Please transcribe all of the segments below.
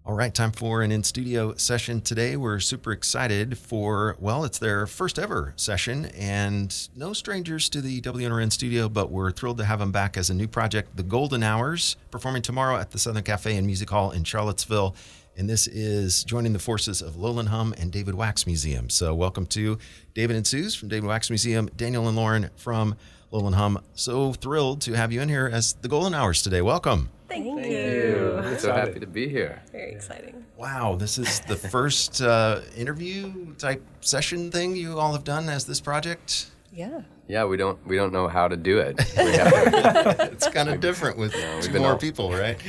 All right, time for an in-studio session today. We're super excited for, well, it's their first ever session, and no strangers to the WNRN studio, but we're thrilled to have them back as a new project, The Golden Hours, performing tomorrow at the Southern Cafe and Music Hall in Charlottesville. And this is joining the forces of Lowland Hum and David Wax Museum. So welcome to David and Suze from David Wax Museum, Daniel and Lauren from Lowland Hum. So thrilled to have you in here as The Golden Hours today. Welcome. Thank you. We're so happy to be here. Very exciting. Wow, this is the first interview type session thing you all have done as this project? Yeah. Yeah, we don't know how to do it. We have to, It's kind of different with two more people, right?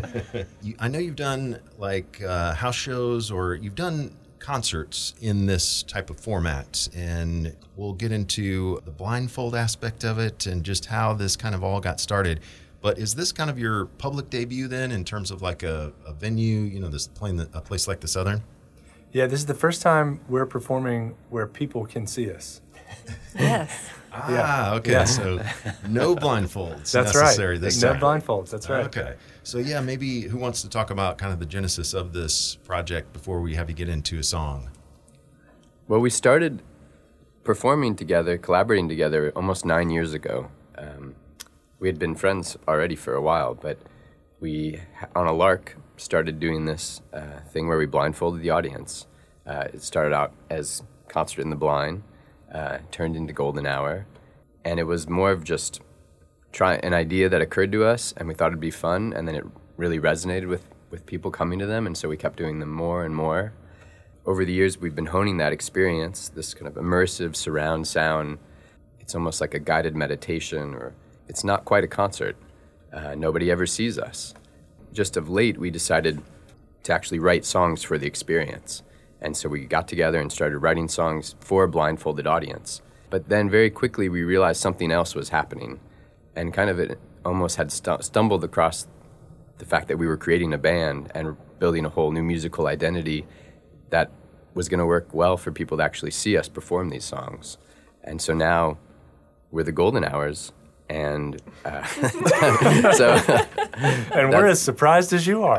I know you've done like house shows or you've done concerts in this type of format, and we'll get into the blindfold aspect of it and just how this kind of all got started. But is this kind of your public debut then in terms of like a venue, you know, this playing a place like the Southern? Yeah, this is the first time we're performing where people can see us. Yes. Okay. Yeah. So no blindfolds That's necessary right. this No time. blindfolds. That's right. Okay. So yeah, maybe who wants to talk about kind of the genesis of this project before we have you get into a song? well, we started performing together, collaborating together almost 9 years ago. We had been friends already for a while, but we, on a lark, started doing this thing where we blindfolded the audience. It started out as Concert in the Blind, turned into Golden Hour, and it was more of just an idea that occurred to us, and we thought it'd be fun, and then it really resonated with people coming to them, and so we kept doing them more and more. Over the years, we've been honing that experience, this kind of immersive surround sound. It's almost like a guided meditation, or it's not quite a concert. Nobody ever sees us. Just of late, we decided to actually write songs for the experience. And so we got together and started writing songs for a blindfolded audience. But then very quickly, we realized something else was happening. And kind of it almost had stumbled across the fact that we were creating a band and building a whole new musical identity that was going to work well for people to actually see us perform these songs. And so now we're the Golden Hours, and so And we're as surprised as you are.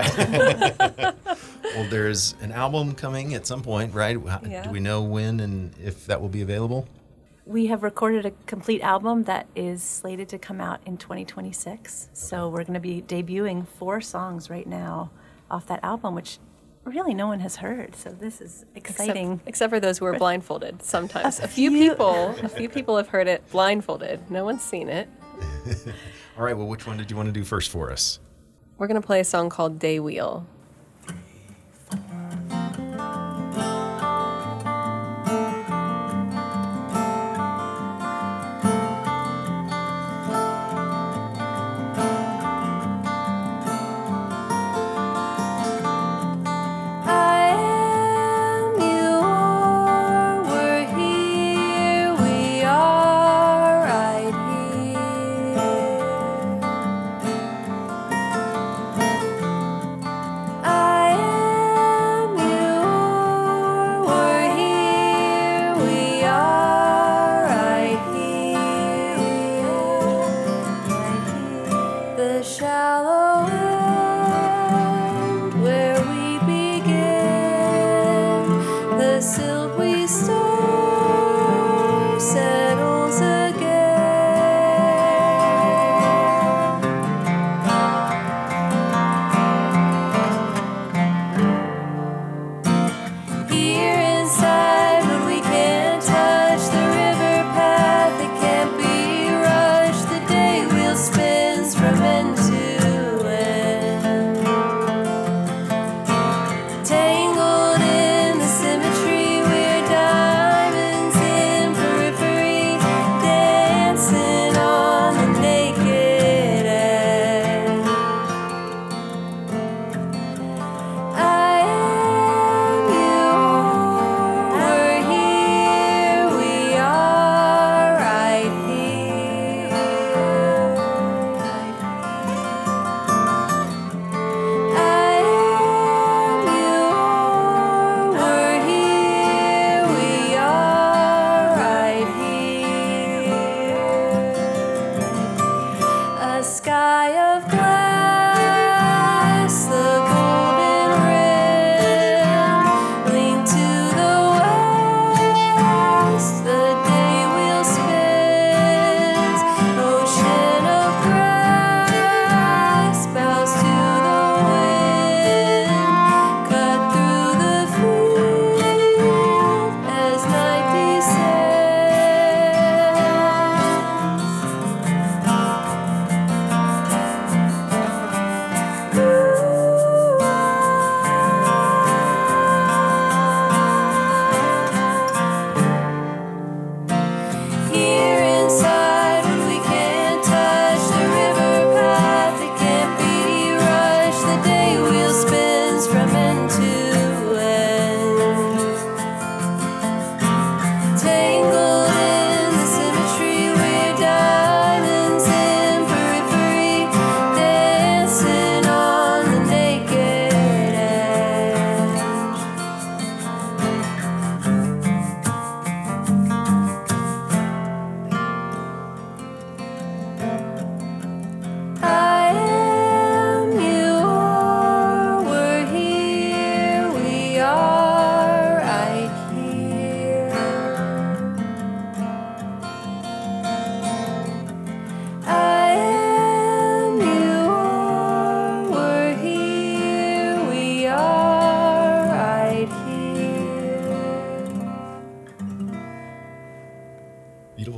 Well, there's an album coming at some point, right? Yeah. Do we know when and if that will be available? We have recorded a complete album that is slated to come out in 2026. So we're going to be debuting 4 songs right now off that album, which really no one has heard. So this is exciting. Except for those who are blindfolded sometimes. A few people have heard it blindfolded. No one's seen it. All right, well, which one did you want to do first for us? We're going to play a song called Day Wheel.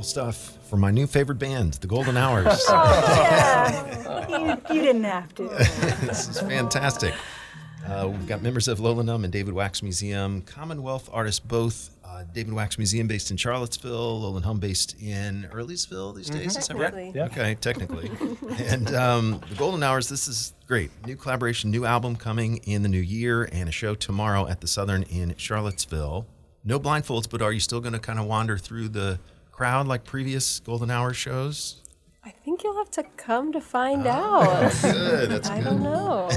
stuff from my new favorite band, the Golden Hours. You didn't have to. This is fantastic. We've got members of Lolinum and David Wax Museum, Commonwealth artists both. David Wax Museum based in Charlottesville, Lolan Hum based in Earlysville these days. Is that right? Technically. Yeah. Okay, technically. And the Golden Hours, this is great. New collaboration, new album coming in the new year, and a show tomorrow at the Southern in Charlottesville. No blindfolds, but are you still going to kind of wander through the crowd like previous Golden Hour shows? I think you'll have to come to find out. Good, that's I good. don't know.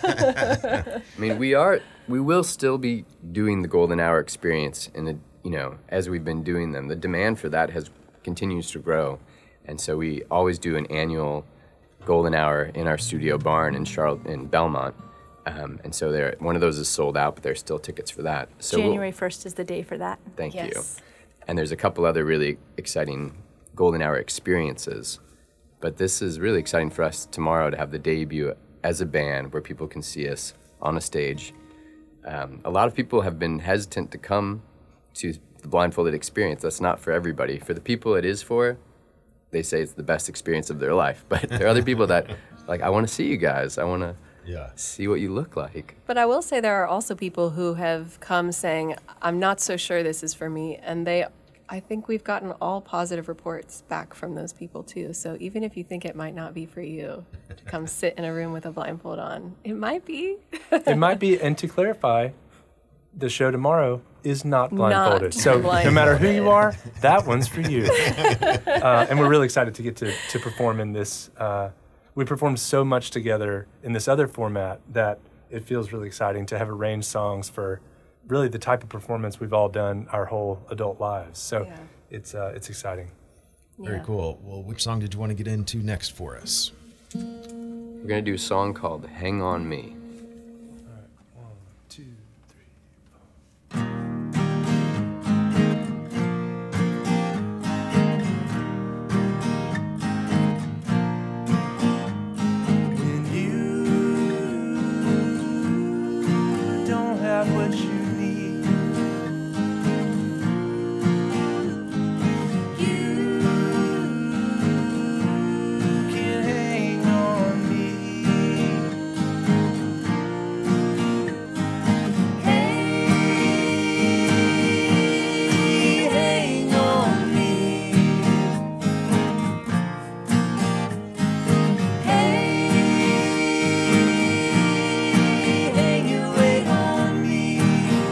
I mean, we will still be doing the Golden Hour experience as we've been doing them. The demand for that continues to grow. And so we always do an annual Golden Hour in our studio barn in Belmont. And so one of those is sold out, but there's still tickets for that. So January 1st is the day for that. Thank you. Yes. And there's a couple other really exciting Golden Hour experiences. But this is really exciting for us tomorrow to have the debut as a band where people can see us on a stage. A lot of people have been hesitant to come to the blindfolded experience. That's not for everybody. For the people it is for, they say it's the best experience of their life. But there are other people that, like, I want to see you guys. I want to see what you look like. But I will say there are also people who have come saying, I'm not so sure this is for me. And I think we've gotten all positive reports back from those people too. So even if you think it might not be for you to come sit in a room with a blindfold on, it might be. It might be, and to clarify, the show tomorrow is not blindfolded. So no blindfolded. matter who you are, that one's for you. And we're really excited to get to perform in this. We performed so much together in this other format that it feels really exciting to have arranged songs for really the type of performance we've all done our whole adult lives. So Yeah. it's exciting. Very Yeah. cool. Well, which song did you want to get into next for us? We're going to do a song called Hang On Me. 1, 2, 3. When you don't have what you need, you can hang on me. Hang on me. Hang your weight on me.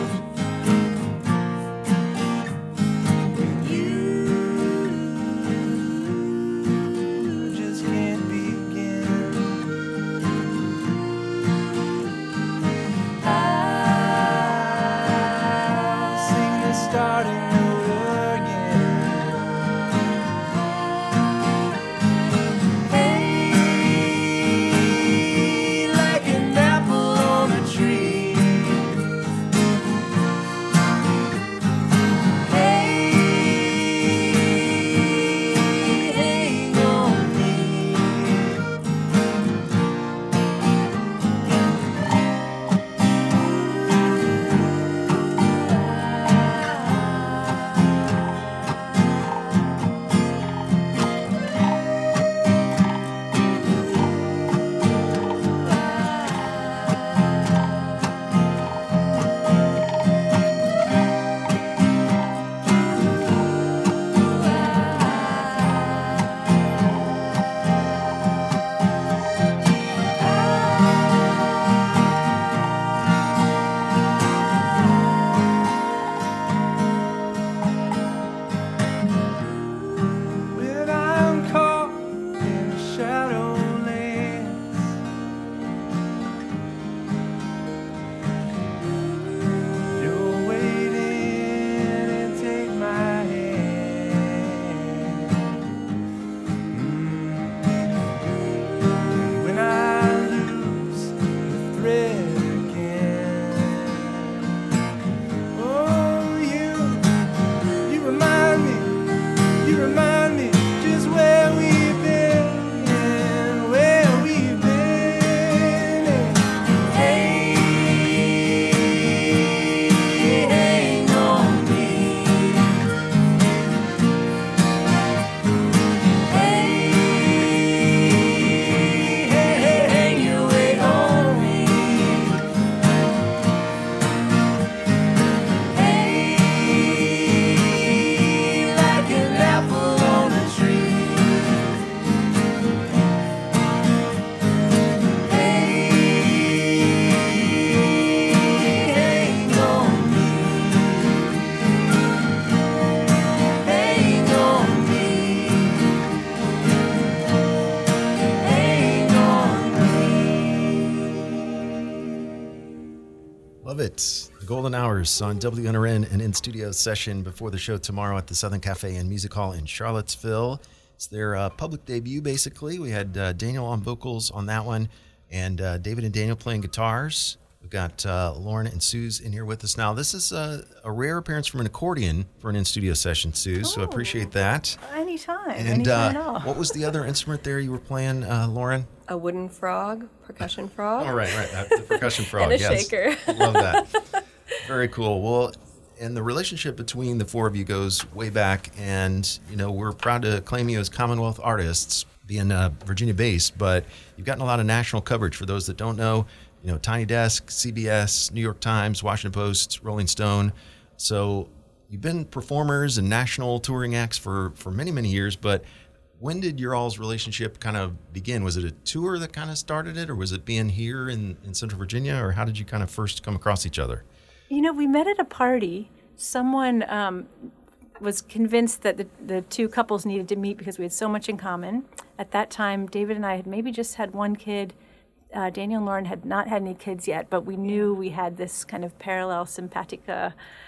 Love it. The Golden Hours on WNRN, an in-studio session before the show tomorrow at the Southern Cafe and Music Hall in Charlottesville. It's their public debut, basically. We had Daniel on vocals on that one, and David and Daniel playing guitars. We've got Lauren and Suze in here with us now. This is a rare appearance from an accordion for an in-studio session, Suze, so appreciate that. Anytime. And Anytime at all. what was the other instrument there you were playing, Lauren? A wooden frog, percussion frog. Oh, right. The percussion frog, And a yes. shaker. Love that. Very cool. Well, and the relationship between the four of you goes way back, and, you know, we're proud to claim you as Commonwealth artists, being Virginia-based, but you've gotten a lot of national coverage. For those that don't know, you know, Tiny Desk, CBS, New York Times, Washington Post, Rolling Stone. So you've been performers and national touring acts for many, many years, but when did your all's relationship kind of begin? Was it a tour that kind of started it, or was it being here in Central Virginia, or how did you kind of first come across each other? You know, we met at a party. Someone was convinced that the two couples needed to meet because we had so much in common. At that time, David and I had maybe just had one kid. Daniel and Lauren had not had any kids yet, but we knew we had this kind of parallel simpatica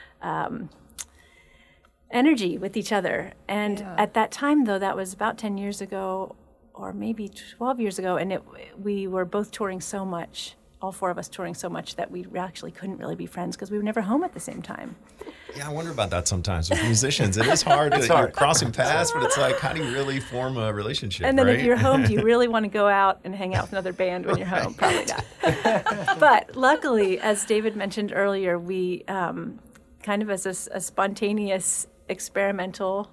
energy with each other. And at that time, though, that was about 10 years ago or maybe 12 years ago, and we were both touring so much, all four of us touring so much, that we actually couldn't really be friends because we were never home at the same time. Yeah, I wonder about that sometimes with musicians. It is hard. You're crossing paths, but it's like, how do you really form a relationship, And then right? if you're home, do you really want to go out and hang out with another band when you're home? Probably not. But luckily, as David mentioned earlier, we kind of as a spontaneous, experimental,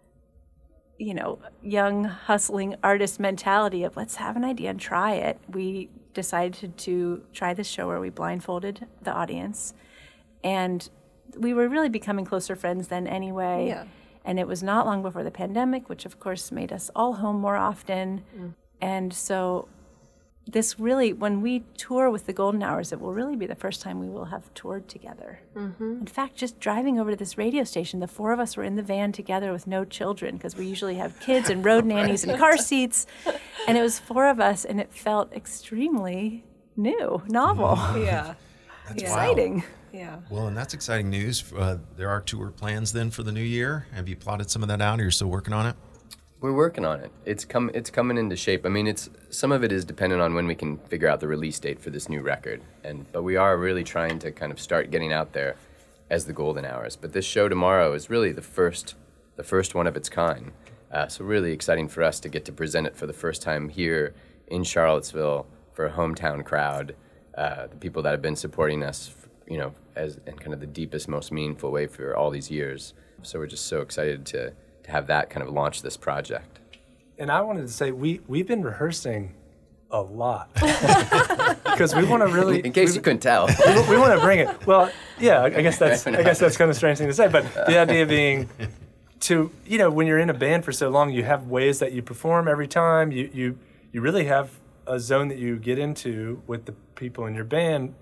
you know, young, hustling artist mentality of let's have an idea and try it, we decided to try this show where we blindfolded the audience. And we were really becoming closer friends then anyway. Yeah. And it was not long before the pandemic, which of course made us all home more often. And so this really, when we tour with the Golden Hours, it will really be the first time we will have toured together. In fact, just driving over to this radio station, the four of us were in the van together with no children because we usually have kids and road nannies and car seats. And it was four of us, and it felt extremely new, novel, Yeah. That's exciting. wild. Yeah. Well, and that's exciting news. There are tour plans then for the new year. Have you plotted some of that out, or you're still working on it? We're working on it. It's coming into shape. I mean, some of it is dependent on when we can figure out the release date for this new record, but we are really trying to kind of start getting out there as the Golden Hours. But this show tomorrow is really the first one of its kind. So really exciting for us to get to present it for the first time here in Charlottesville for a hometown crowd, the people that have been supporting us, you know, as in kind of the deepest, most meaningful way for all these years. So we're just so excited to have that kind of launch this project. And I wanted to say we've been rehearsing a lot because we want to really. In case you couldn't tell. we want to bring it. Well, yeah, I guess that's kind of a strange thing to say, but the idea being to, you know, when you're in a band for so long, you have ways that you perform every time. You really have a zone that you get into with the people in your band,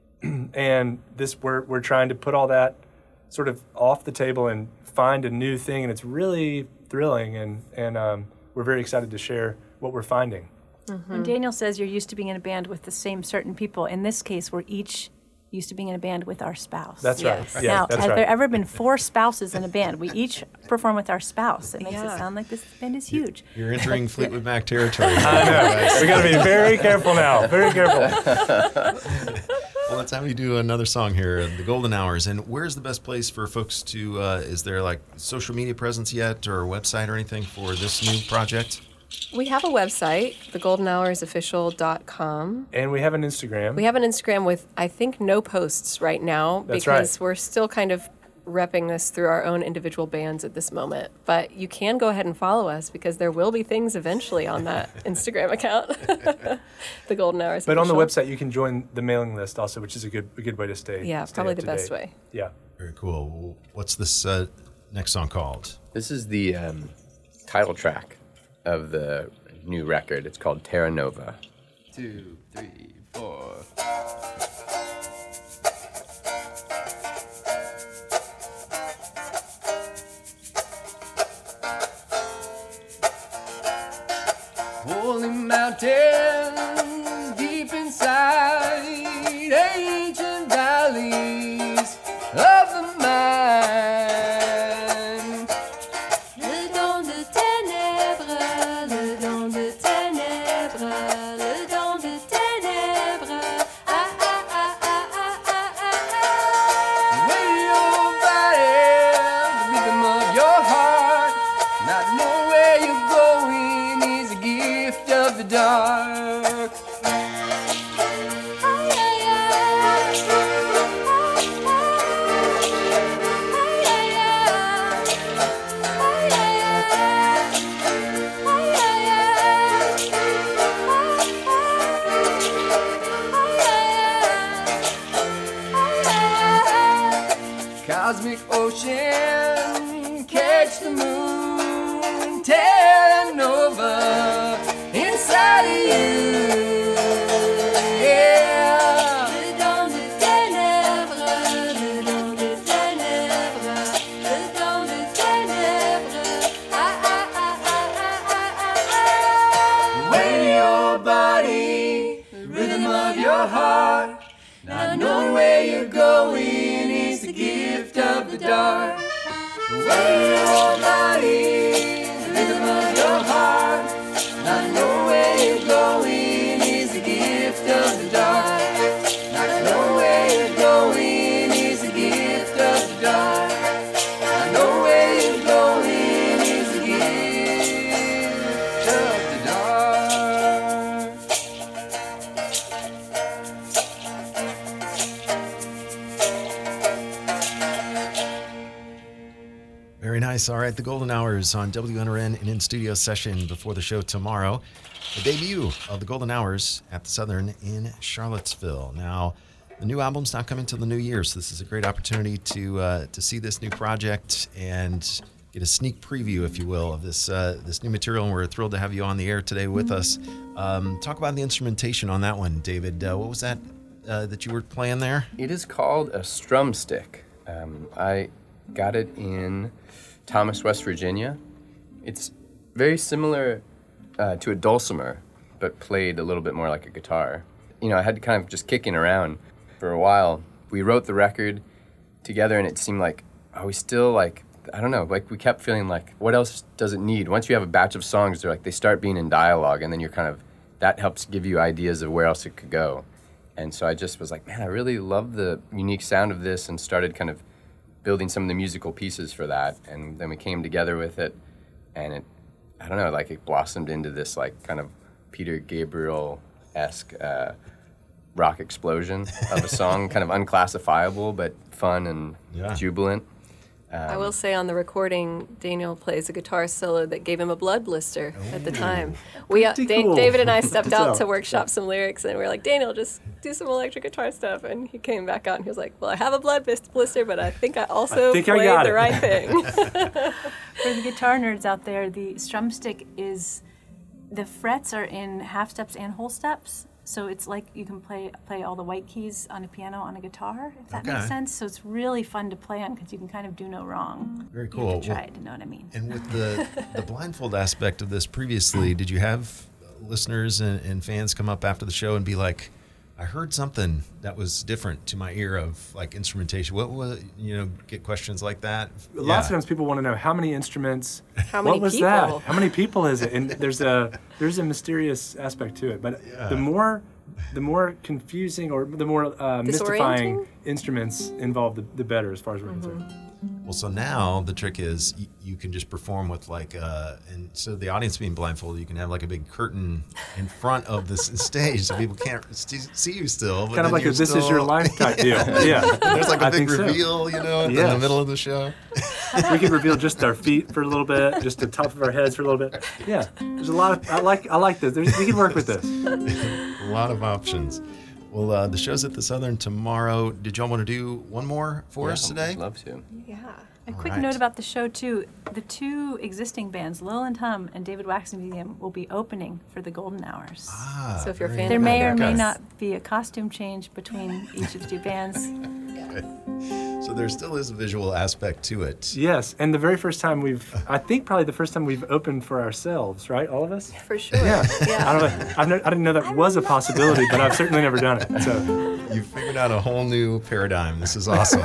and we're trying to put all that sort of off the table and find a new thing, and it's really thrilling, and we're very excited to share what we're finding. When Daniel says you're used to being in a band with the same certain people, in this case, we're each used to being in a band with our spouse. That's Yes. right. Yeah, Now, that's has right. there ever been 4 spouses in a band? We each perform with our spouse. It makes it Yeah. sound like this band is huge. You're entering Fleetwood Mac territory. I know. We got to be very careful now. Very careful. Well, let's have you do another song here, The Golden Hours. And where's the best place for folks to, is there like social media presence yet, or a website or anything for this new project? We have a website, thegoldenhoursofficial.com. And we have an Instagram. We have an Instagram with, I think, no posts right now That's because right. we're still kind of repping this through our own individual bands at this moment. But you can go ahead and follow us because there will be things eventually on that Instagram account, The Golden Hours But on the Official. website, you can join the mailing list also, which is a good way to stay. Yeah, stay probably up the to best date. way. Yeah. Very cool. Well, what's this next song called? This is the title track of the new record. It's called Terra Nova. 2, 3, 4. Holy mountains deep inside, ancient valleys cosmic ocean, catch the moon, tearing over inside of you. Yeah. Dedans de ténèbres, dedans de ténèbres, dedans de ténèbres. Ah, ah, ah, ah, ah, ah, ah, ah. Weight of your body, the rhythm of your heart, not knowing where you're going is the gift of the dark. The weight of your body, the rhythm of your heart, not knowing where you're going is the gift of the dark. Not knowing where you're going is the gift of the dark. Not knowing where you're going is the gift of the dark. Very nice. All right, the Golden Hours on WNRN, an in-studio session before the show tomorrow. The debut of the Golden Hours at the Southern in Charlottesville. Now, the new album's not coming till the new year, so this is a great opportunity to see this new project and get a sneak preview, if you will, of this new material. And we're thrilled to have you on the air today with us. Talk about the instrumentation on that one, David. What was that that you were playing there? It is called a strum stick. I got it in Thomas, West Virginia. It's very similar to a dulcimer, but played a little bit more like a guitar. You know, I had to kind of just kicking around for a while. We wrote the record together, and it seemed like, we still like, I don't know, like we kept feeling like, what else does it need? Once you have a batch of songs, they're like, they start being in dialogue, and then you're kind of, that helps give you ideas of where else it could go. And so I just was like, man, I really love the unique sound of this, and started kind of building some of the musical pieces for that. And then we came together with it, and it, I don't know, like it blossomed into this like kind of Peter Gabriel-esque rock explosion of a song, kind of unclassifiable, but fun and jubilant. I will say on the recording, Daniel plays a guitar solo that gave him a blood blister at the time. We, cool. David and I stepped out out. to workshop some lyrics, and we were like, Daniel, just do some electric guitar stuff. And he came back out, and he was like, well, I have a blood blister, but I think I also played the right thing. For the guitar nerds out there, the strum stick is, the frets are in half steps and whole steps. So it's like you can play all the white keys on a piano on a guitar, if that makes sense. So it's really fun to play on because you can kind of do no wrong. Very You cool. have to try it to know what I mean. And with the blindfold aspect of this previously, did you have listeners and fans come up after the show and be like, I heard something that was different to my ear of like instrumentation? What was, get questions like that? Lots of times people want to know how many instruments, How many what was people? that? How many people is it? And there's a mysterious aspect to it. But the more confusing or the more mystifying Disorienting? instruments involved, the better, as far as we're concerned. Well, so now the trick is you can just perform with like, and so the audience being blindfolded, you can have like a big curtain in front of the stage so people can't see you still. But Kind of then like a you're "This still, Is Your Life" type deal. Yeah, There's like a I big think so. reveal, in the Yes. middle of the show. We could reveal just our feet for a little bit, just the top of our heads for a little bit. Yeah, there's a lot of I like this. We can work with this. A lot of options. Well, the show's at the Southern tomorrow. Did y'all want to do one more for us today? I'd love to. Yeah. A quick right. note about the show, too. The two existing bands, Lowland Hum and David Waxman Museum, will be opening for the Golden Hours. So if you're a very fan There of may or may Yes. not be a costume change between each of the two bands. So there still is a visual aspect to it. Yes, and the very first time I think probably the first time we've opened for ourselves, right? All of us? For sure. Yeah. Yeah. I didn't know that was a possibility, but I've certainly never done it. So You figured out a whole new paradigm. This is awesome.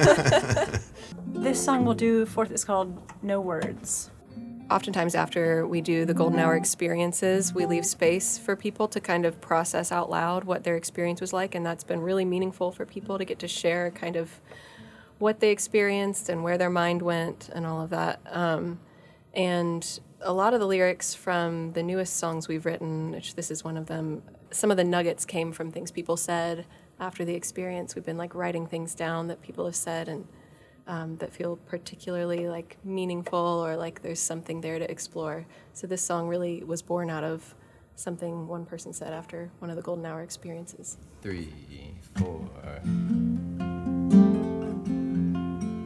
This song we'll do fourth is called No Words. Oftentimes after we do the Golden Hour experiences, we leave space for people to kind of process out loud what their experience was like, and that's been really meaningful for people to get to share kind of what they experienced and where their mind went and all of that. And a lot of the lyrics from the newest songs we've written, which this is one of them, some of the nuggets came from things people said after the experience. We've been like writing things down that people have said and that feel particularly like meaningful or like there's something there to explore. So this song really was born out of something one person said after one of the Golden Hour experiences. 3, 4.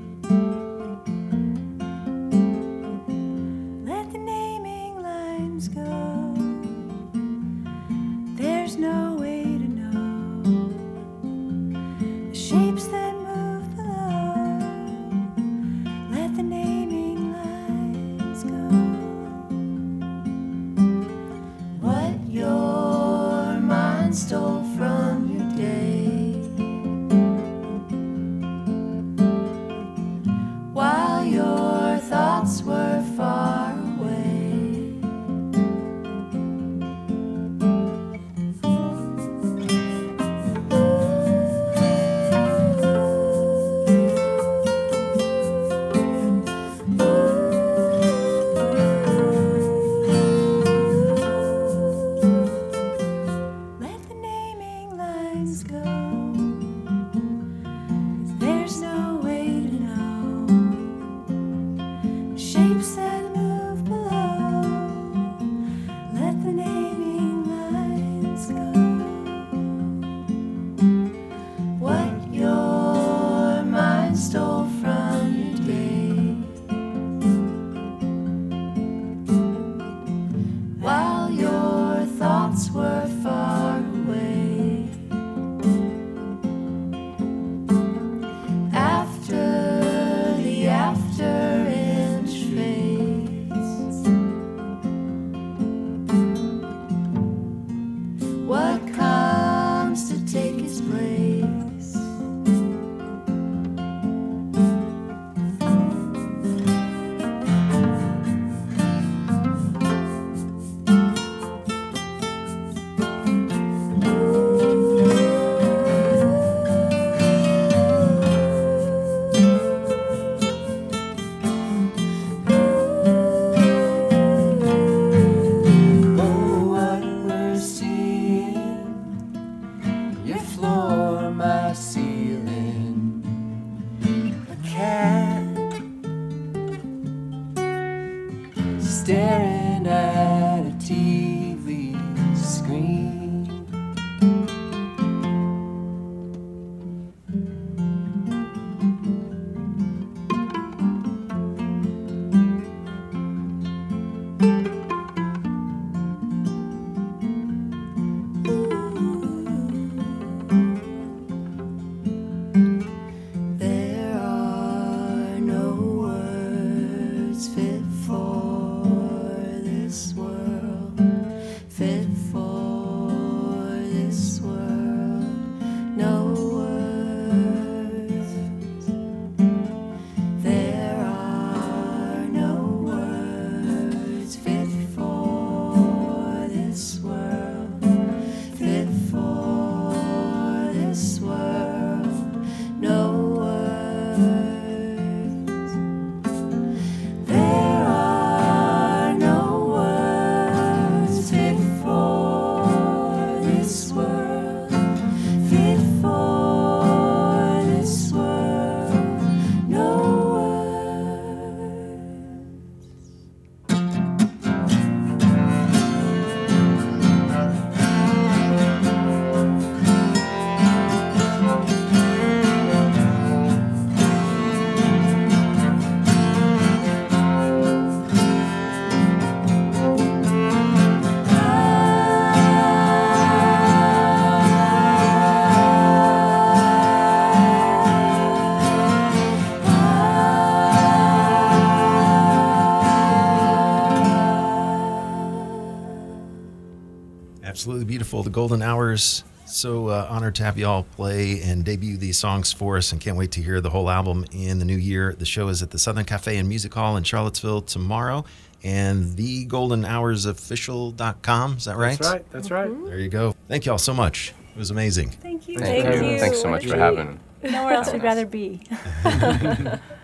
Absolutely beautiful. The Golden Hours. So honored to have you all play and debut these songs for us, and can't wait to hear the whole album in the new year. The show is at the Southern Cafe and Music Hall in Charlottesville tomorrow, and thegoldenhoursofficial.com. Is that right? That's right. That's right. There you go. Thank you all so much. It was amazing. Thank you. Thanks so much for having me. Nowhere else we'd rather be.